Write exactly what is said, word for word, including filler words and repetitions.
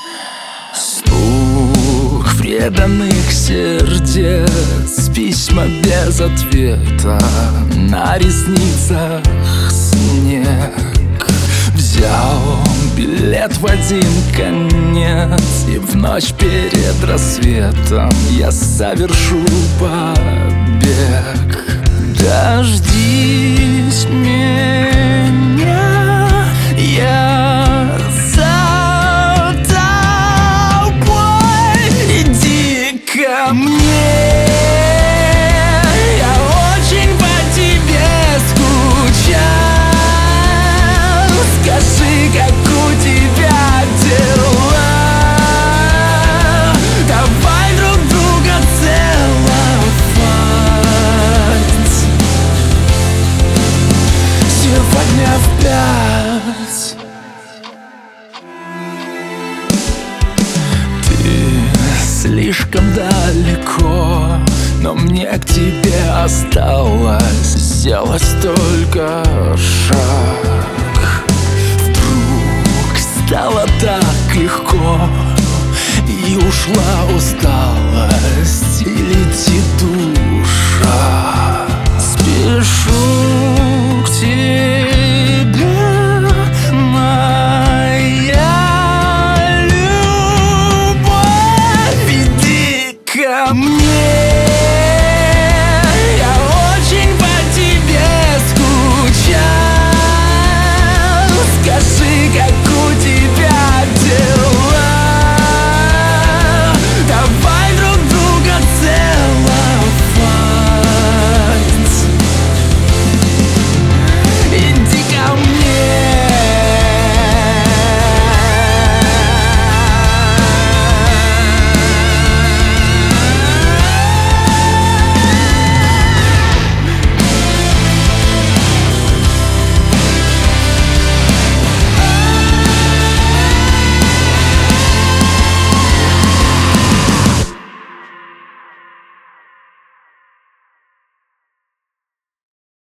Стук преданных сердец, письма без ответа, на ресницах снег. Взял билет в один конец, и в ночь перед рассветом я совершу побег. Дождись меня, я за тобой. Иди ко мне, я очень по тебе скучал. Скажи, как у тебя дела, давай друг друга целовать. Сегодня в пять. Ты слишком далеко, но мне к тебе осталось сделать только шаг. Вдруг стало так легко, и ушла усталость, и летит дух.